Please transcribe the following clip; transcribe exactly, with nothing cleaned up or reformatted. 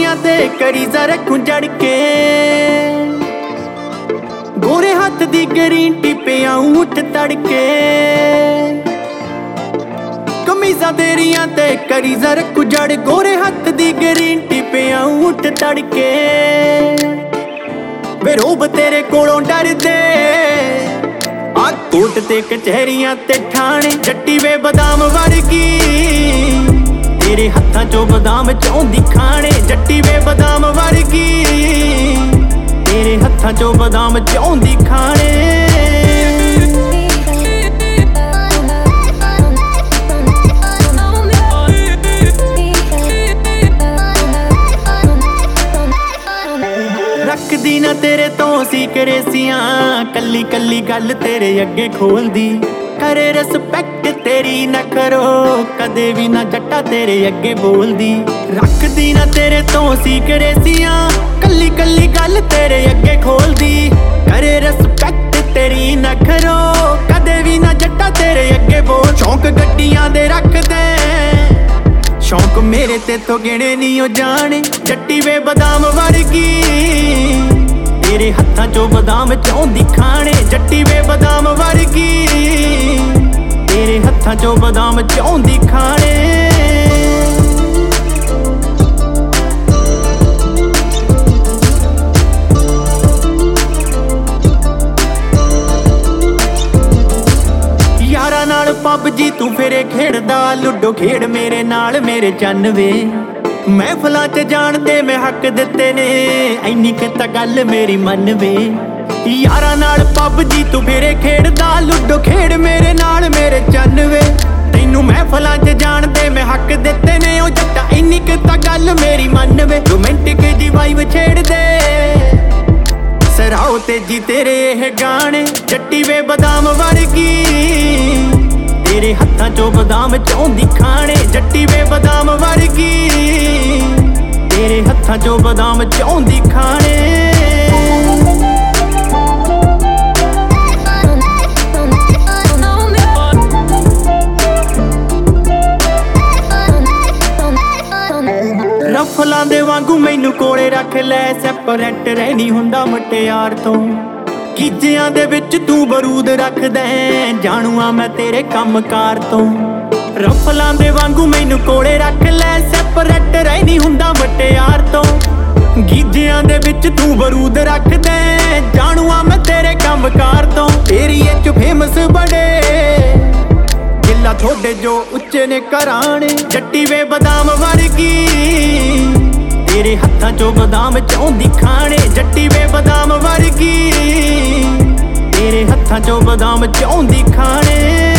ਗੋਡਿਆਂ ਤੇ ਕਰੀਜ਼ਾ ਰੱਖੂ ਜੜ ਕੇ, ਗੋਰੇ ਹੱਥ ਦੀ ਗਰੀਨ ਟੀ ਪਿਆਉਂ ਉੱਠ ਤੜਕੇ। ਕਮੀਜ਼ਾਂ ਤੇਰੀਆਂ ਤੇ ਕਰੀਜ਼ਾ ਰੱਖੂ ਜੜ, ਗੋਰੇ ਹੱਥ ਦੀ ਗਰੀਨ ਟੀ ਪਿਆਉਂ ਉੱਠ ਤੜਕੇ। ਵੇ ਰੋਬ ਤੇਰੇ ਕੋਲੋਂ ਡਰਦੇ ਆ ਕੋਰਟ ਤੇ ਕਚਹਿਰੀਆਂ ਤੇ ਠਾਣੇ, ਜੱਟੀ ਵੇ ਬਦਾਮ ਵਰਗੀ ਤੇਰੇ ਹੱਥਾਂ ਚੋਂ ਬਦਾਮ ਚਾਹੁੰਦੀ ਖਾਣੇ। ਜੱਟੀ ਵੇ ਬਦਾਮ ਵਰਗੀ ਤੇਰੇ ਹੱਥਾਂ ਚੋਂ ਬਦਾਮ ਚਾਹੁੰਦੀ ਖਾਣੇ। ਰੱਖਦੀ ਨਾ ਤੇਰੇ ਤੋਂ ਸੀ ਕਰੇਸੀਆਂ, ਕੱਲੀ ਕੱਲੀ ਗੱਲ ਤੇਰੇ ਅੱਗੇ ਖੋਲਦੀ, ਕਰੇ ਰਿਸਪੈਕਟ ਤੇਰੀ ਨਾ ਕਰੋ ਕਦੇ ਵੀ ਨਾ ਜੱਟਾ ਤੇਰੇ ਅੱਗੇ ਬੋਲਦੀ। ਰੱਖਦੀ ਨਾ ਤੇਰੇ ਤੋਂ ਸੀ ਕਰੇਸੀਆਂ, ਕੱਲੀ ਕੱਲੀ ਗੱਲ ਤੇਰੇ ਅੱਗੇ ਖੋਲਦੀ, ਕਰੇ ਰਿਸਪੈਕਟ ਤੇਰੀ ਨਾ ਕਰੋ ਕਦੇ ਵੀ ਨਾ ਜੱਟਾ ਤੇਰੇ ਅੱਗੇ ਬੋਲ। ਸ਼ੌਂਕ ਗੱਡੀਆਂ ਦੇ ਰੱਖਦੇ, ਸ਼ੌਂਕ ਮੇਰੇ ਤੇ ਤੋਂ ਗਿਣੇ ਨਹੀਂ ਉਹ ਜਾਣੇ। ਜੱਟੀ ਵੇ ਬਦਾਮ ਵਰਗੀ ਤੇਰੇ ਹੱਥਾਂ ਚੋਂ ਬਦਾਮ ਚਾਹੁੰਦੀ ਖਾਣੇ। ਜੱਟੀ ਵੇ ਬਦਾਮ ਵਰਗੀ ਤੇਰੇ ਹੱਥਾਂ ਚੋਂ ਬਦਾਮ ਚਾਹੁੰਦੀ ਖਾਣੇ। ਯਾਰਾਂ ਨਾਲ ਪਬਜੀ ਤੂੰ ਫੇਰੇ ਖੇਡਦਾ, ਲੁੱਡੋ ਖੇਡ ਮੇਰੇ ਨਾਲ ਮੇਰੇ ਚੰਨ ਵੇ। ਮਹਿਫਲਾਂ ਚ ਜਾਣਦੇ ਮੈਂ ਹੱਕ ਦਿੱਤੇ ਨੇ, ਐਨੀ ਕਿ ਤਾਂ ਗੱਲ ਮੇਰੀ ਮੰਨ ਵੇ। ਯਾਰਾਂ ਨਾਲ ਪਬਜੀ ਤੂੰ ਫੇਰੇ ਖੇਡਦਾ, ਲੁੱਡੋ ਖੇਡ ਮੇਰੇ ਨਾਲ ਮੇਰੇ ਚੰਨ ਵੇ। ਤੈਨੂੰ ਮਹਿਫਲਾਂ ਚ ਜਾਣਦੇ ਮੈਂ ਹੱਕ ਦਿੱਤੇ ਨੇ, ਉਹ ਜੱਟਾ ਐਨੀ ਕਿ ਤਾਂ ਗੱਲ ਮੇਰੀ ਮੰਨ ਵੇ। ਰੋਮਾਂਟਿਕ ਜੀ ਵਾਈਬ ਛੇੜਦੇ ਸਰਾਓ ਤੇ ਜੀ ਤੇਰੇ ਇਹ ਗਾਣੇ। ਜੱਟੀ ਵੇ ਬਦਾਮ ਵਰਗੀ ਤੇਰੇ ਹੱਥਾਂ ਚੋਂ ਬਦਾਮ ਚਾਹੁੰਦੀ ਖਾਣੇ। ਜੱਟੀ ਵੇ ਬਦਾਮ ਵਰਗੀ ਤੇਰੇ ਹੱਥਾਂ ਚੋਂ ਬਦਾਮ ਚਾਹੁੰਦੀ ਖਾਣੇ। ਰਫਲਾਂ ਦੇ ਵਾਂਗੂ ਮੈਨੂੰ ਕੋਲੇ ਰੱਖ ਲੈ, ਸੈਪਰੇਟ ਰਹਿਣੀ ਹੁੰਦਾ ਮੁਟਿਆਰ ਤੋਂ। ਗੀਜਿਆਂ ਦੇ ਵਿੱਚ ਤੂੰ ਬਰੂਦ ਰੱਖਦਾ, ਜਾਣੂ ਆ ਮੈਂ ਤੇਰੇ ਕੰਮਕਾਰ ਤੋਂ। ਰਫਲਾਂ ਦੇ ਵਾਂਗੂ ਮੈਨੂੰ ਕੋਲੇ ਰੱਖ ਲੈ, ਸੈਪਰੇਟ ਰਹਿਣੀ ਹੁੰਦਾ ਮੁਟਿਆਰ ਤੋਂ। ਗੀਜਿਆਂ ਦੇ ਵਿੱਚ ਤੂੰ ਬਰੂਦ ਰੱਖਦਾ, ਜਾਣੂ ਆ ਮੈਂ ਤੇਰੇ ਕੰਮਕਾਰ ਤੋਂ। ਏਰੀਏ ਚ ਫੇਮਸ ਬੜੇ ਗਿੱਲਾ ਥੋੜੇ ਜੋ ਉੱਚੇ ਨੇ ਘਰਾਣੇ। ਜੱਟੀ ਵੇ ਬਦਾਮ ਵਰਗੀ ਤੇਰੇ ਹੱਥਾਂ ਚੋਂ ਬਦਾਮ ਚਾਹੁੰਦੀ ਖਾਣੇ। ਜੱਟੀ ਵੇ ਬਦਾਮ ਵਰਗੀ ਤੇਰੇ ਹੱਥਾਂ ਚੋਂ ਬਦਾਮ ਚਾਹੁੰਦੀ ਖਾਣੇ।